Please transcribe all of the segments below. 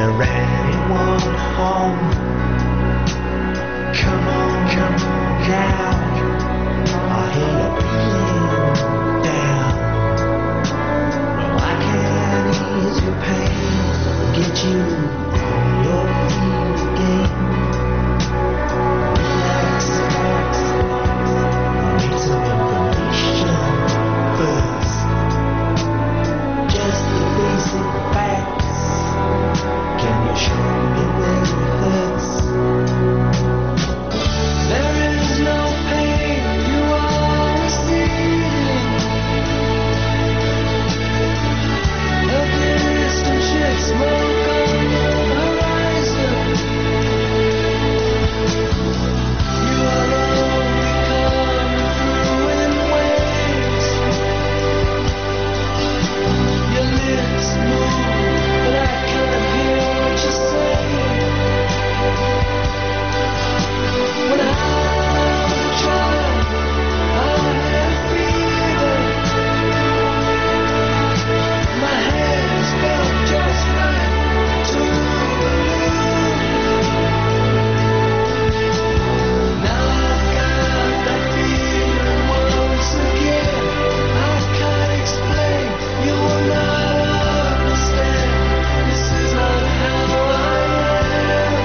there anyone home? Come on now, I hear you feeling down. Well, I can ease your pain, get you on your feet again. Relax, I need some information first. Just the basic facts. Can you show me where it hurts? There is no pain, you are receiving. A distant ship, smoke on the horizon. You are only coming through in waves. Your lips move, but I can't hear what you're saying. When I try, I have fever. My hands felt just right to believe. Now I've got that feeling once again. I can't explain, you will not understand. This is not how I am.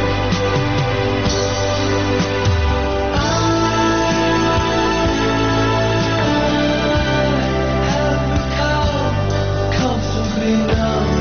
I have become comfortably numb.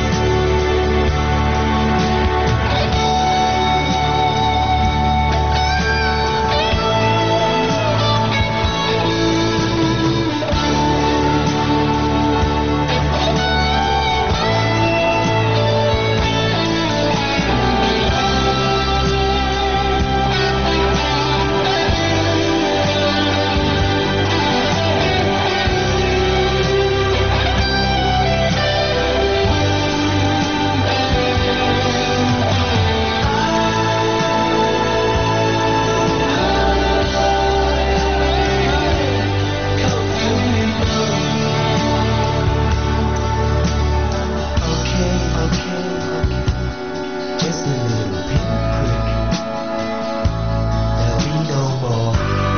Okay. Just a little pinprick. There'll be no more.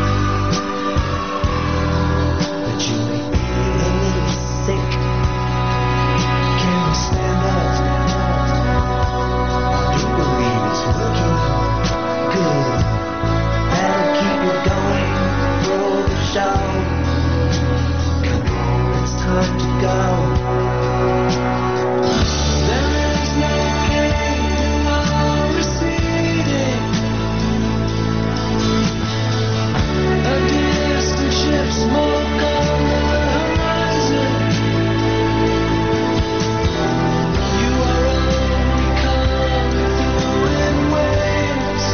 But you make me feel a little sick. Can you stand up? I do believe it's working. Good. That'll keep you going through the show. Come on, it's time to go. There is no pain, you are receding. A distant ship, smoke on the horizon. You are only coming through in waves.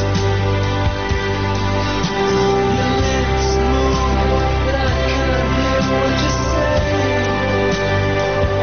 Your lips move, but I can't hear what you're saying.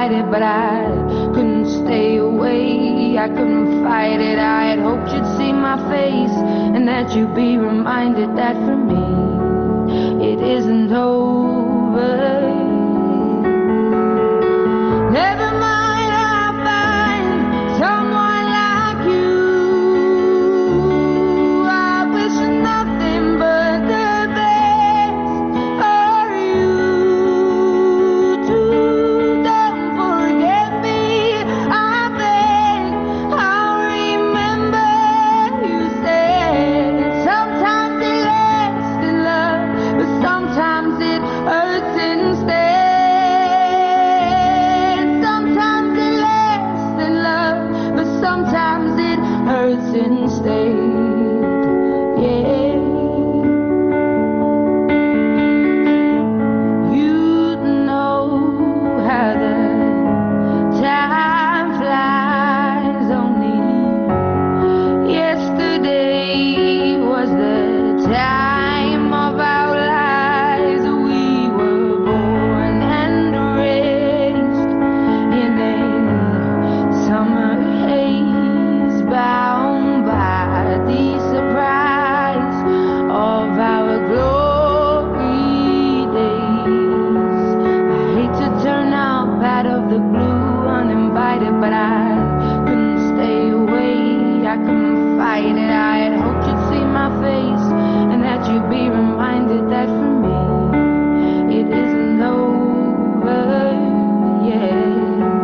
uninvited, but I couldn't stay away. I couldn't fight it. I had hoped you'd see my face and that you'd be reminded that for me it isn't over. Never mind, I'll find someone like you. I wish nothing but the best for you too. Don't forget me, I beg. I'll remember you said sometimes it lasts in love, but sometimes it hurts instead. Sometimes it lasts in love, but sometimes it hurts instead. Yeah. You know how the time flies. Only yesterday was the time of our lives. We were born and raised in a summer haze, bound by the surprise of our glory days. I hate to turn up out of the blue uninvited, but I couldn't stay away. I couldn't fight it. I had hoped you'd see my face and that you'd be reminded that for me it isn't over yet.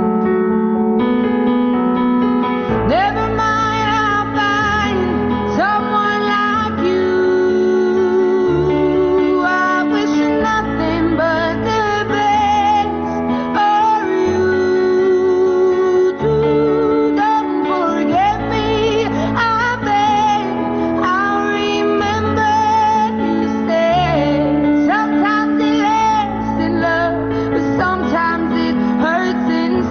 Never mind, I'll find someone like you. I wish nothing but the best for you too. Don't forget me, I beg. I'll remember you said sometimes it lasts in love, but sometimes it hurts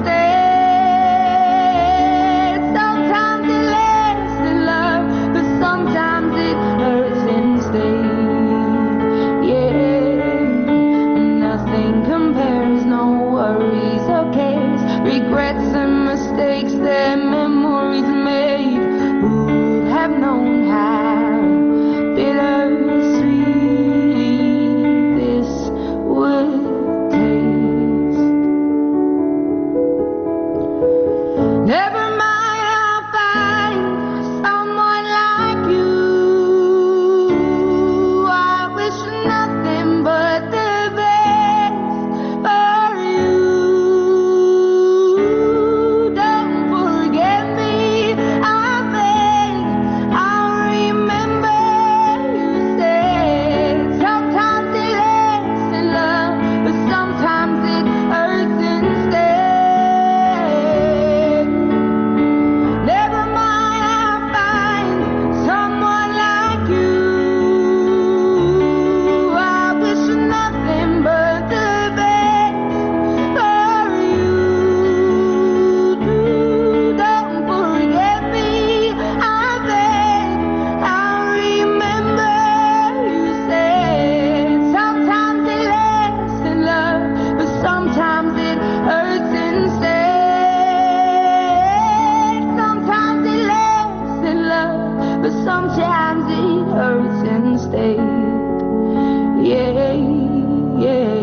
instead. Sometimes it lasts in love, but sometimes it hurts instead. Yeah, nothing compares, no worries or cares, regrets and mistakes that memories made. Who would have known how bittersweet this would taste? Never mind, I'll find someone like you. I wish nothing but the best for you. Don't forget me, I beg. I'll remember you said sometimes it lasts in love, but sometimes it hurts instead. Never mind, I'll find someone like you. I wish nothing but the best for you too. Don't forget me, I beg. I'll remember you said sometimes it lasts in love, but sometimes it hurts instead. Sometimes it lasts in love, but sometimes it hurts instead. Yeah, yeah.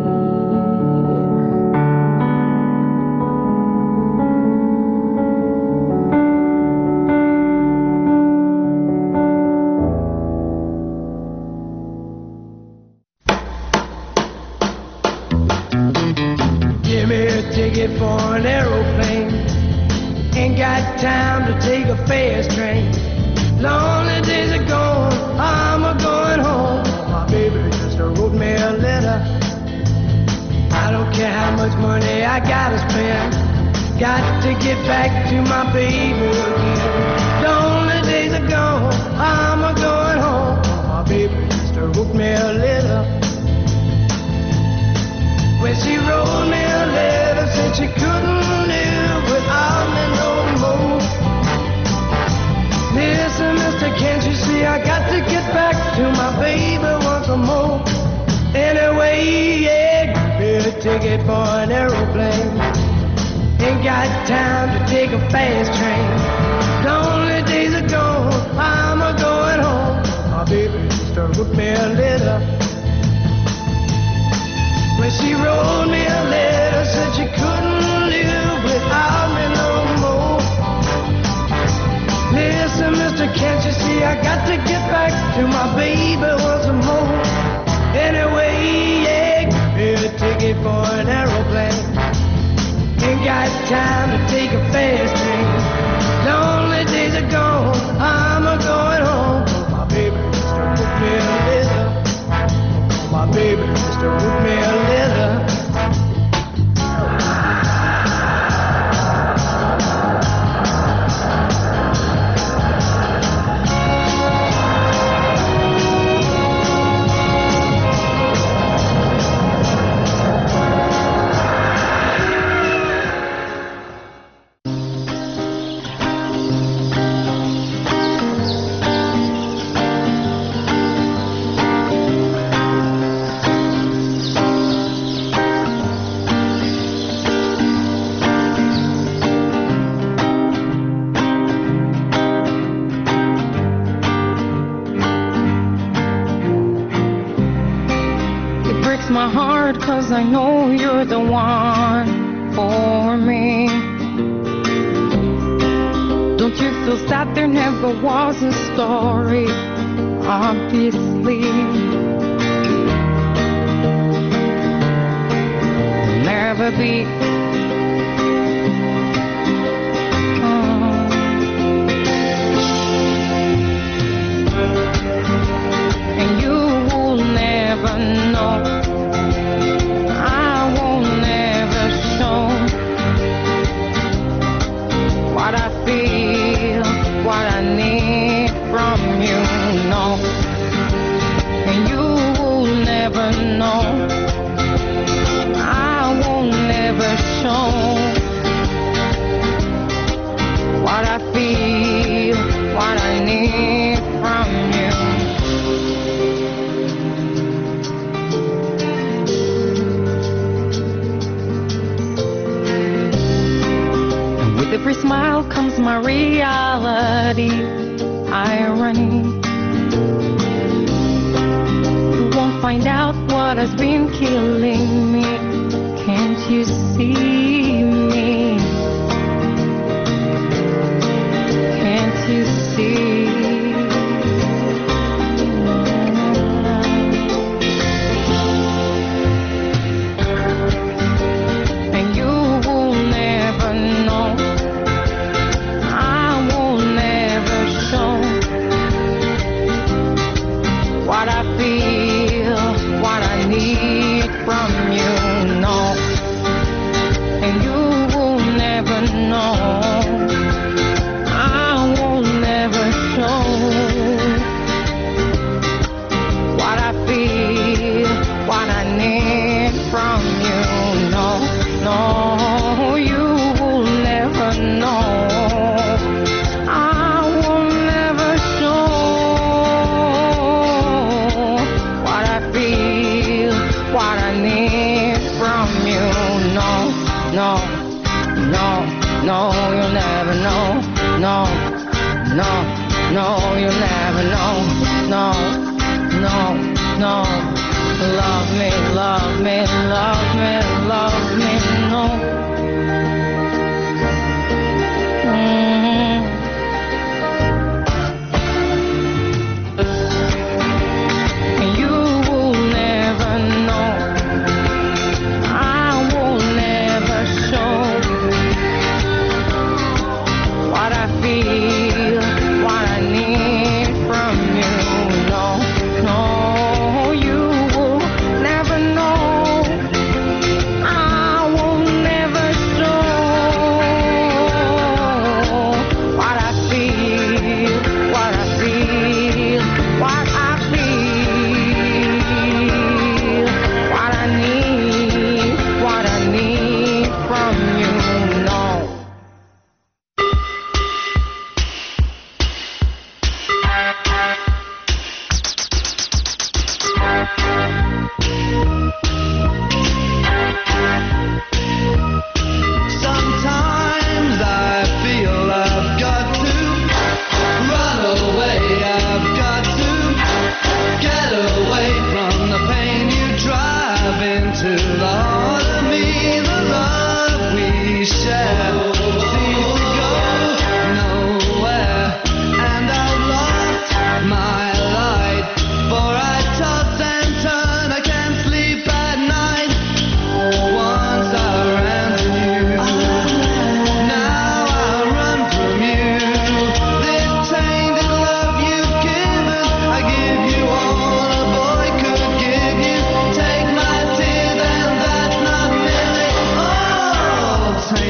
Give me a ticket for an aeroplane. Ain't got time to take a fast train. Lonely days are gone, I'm a going home. My baby just wrote me a letter. I don't care how much money I gotta spend. Got to get back to my baby again. Lonely days are gone, I'm a going home. My baby just wrote me a letter. When she wrote me a letter, said she couldn't live without me no more. Listen, mister, can't you see I got to get back to my baby once more? Anyway, yeah, give me a ticket for an aeroplane. got time to take a fast train. Lonely days are gone, I'm a going home. My baby used to wrote me a letter. When she wrote me a letter, said she couldn't live without me no more. Listen, mister, can't you see I got to get back to my baby once more. Anyway, yeah, give me a ticket for an aeroplane. Ain't got time to take a fast train. Lonely days are gone, I'm a going home. My baby used to wrote me a letter. My baby used to wrote me a letter. My heart, 'cause I know you're the one for me. Don't you feel sad there never was a story? Obviously, never be. And you will never know. What I feel, what I need from you, no. And you will never know. I will never show what I feel, what I need from you. With every smile comes my reality, irony. You won't find out what has been killing me. Can't you see me? Can't you see? And you will never know. What I feel, what I need from you, no. And you will never know. I will never show what I feel, what I need from you, no. No, you will never know. No, no, no, you'll never know. No, no, no, you'll never know. No, no, no. Love me, love me, love me, love me, no. You will never know. What I feel, what I need from you, no, no, you will never know. I will never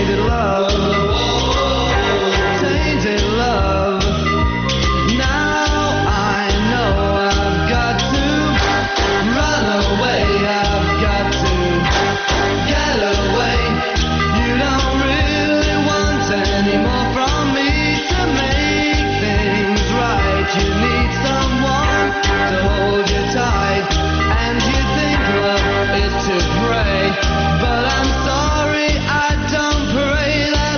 tainted love, tainted love. Now I know I've got to run away, I've got to get away. You don't really want any more from me to make things right. You need someone to hold you tight, and you think love is to pray, but I'm sorry, I don't pray that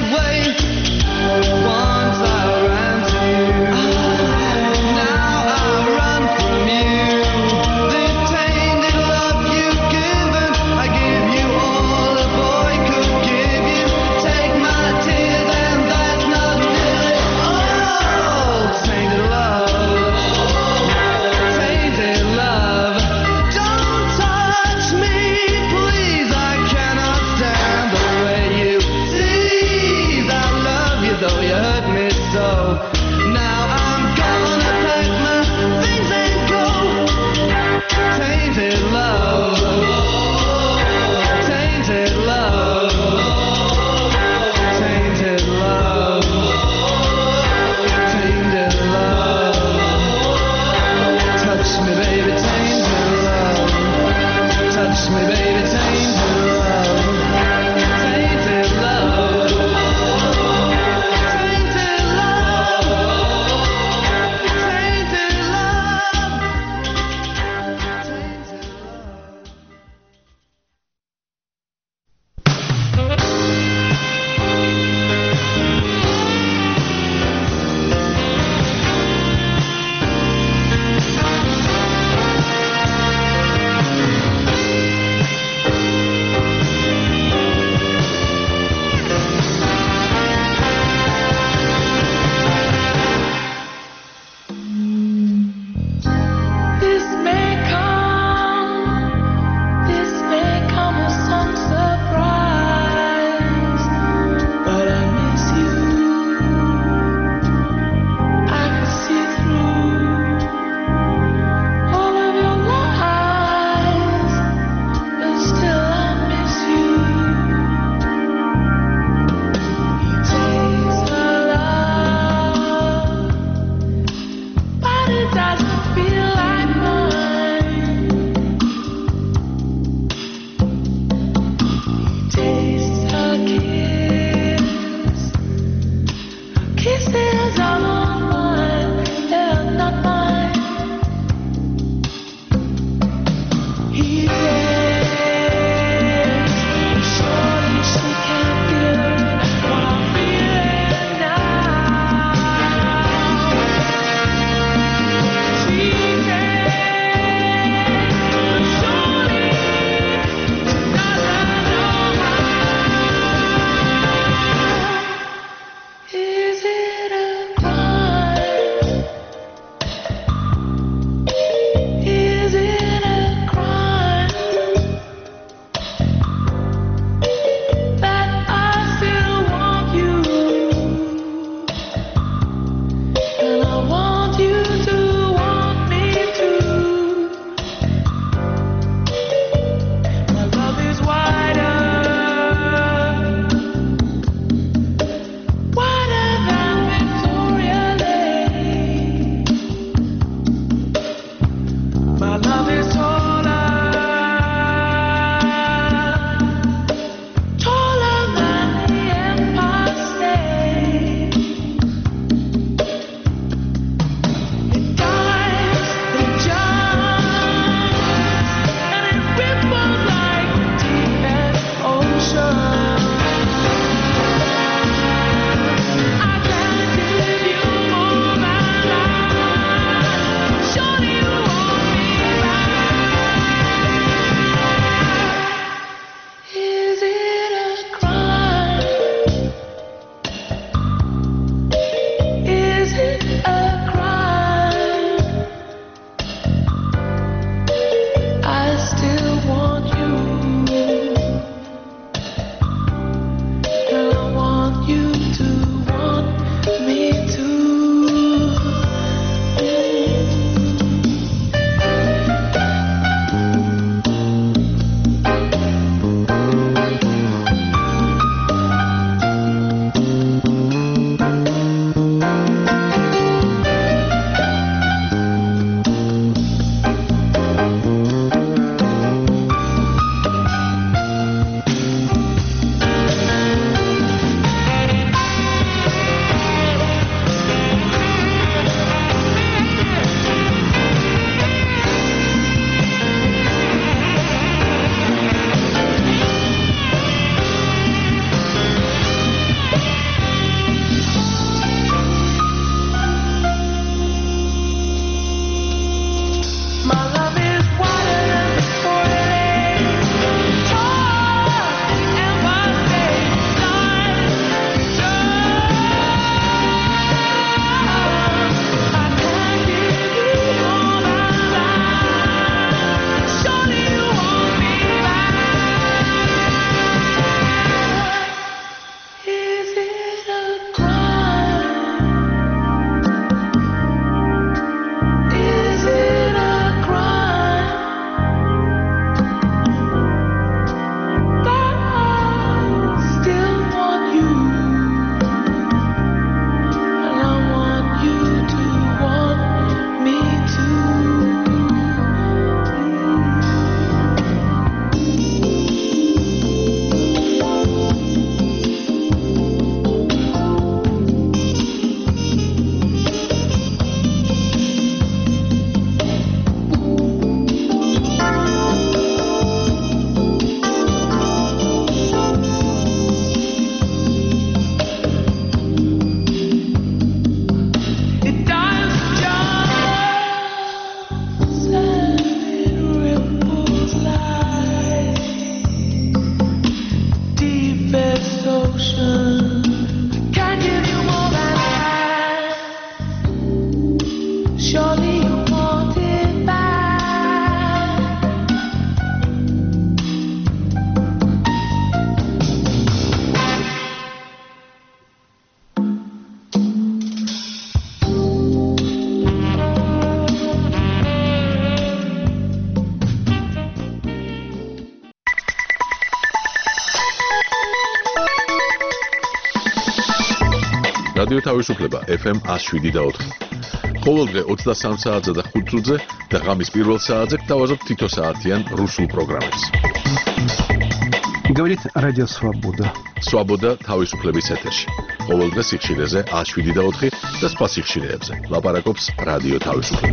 რადიო თავისუფლება FM 107.4. ყოველდღე 23 საათზე და 5 წუთზე და ღამის პირველ საათზე გთავაზობთ თითო საათიან რუსულ პროგრამებს. Говорит Радио Свобода. Свобода თავისუფლების ეთერში. ყოველდღე სიხშირეზე 107.4 და სხვა სიხშირეებზე. ლაპარაკობს რადიო თავისუფლება.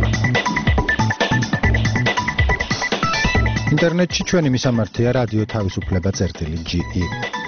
ინტერნეტში ჩვენი მისამართია რადიო თავისუფლება.ge.